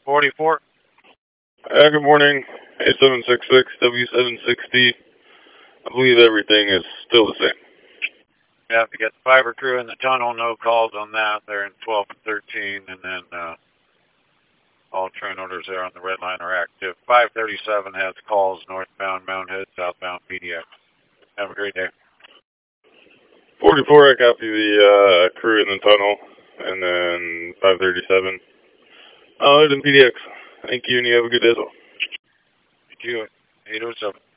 44. Good morning. 8766 W760. I believe everything is still the same. Yeah, if you get the fiber crew in the tunnel, no calls on that. They're in 12 and 13, and then all train orders there on the red line are active. 537 has calls northbound Mountain Head, southbound PDX. Have a great day. 44, I copy the crew in the tunnel, and then 537. Other than PDX. Thank you, and you have a good day as well. Thank you. 807.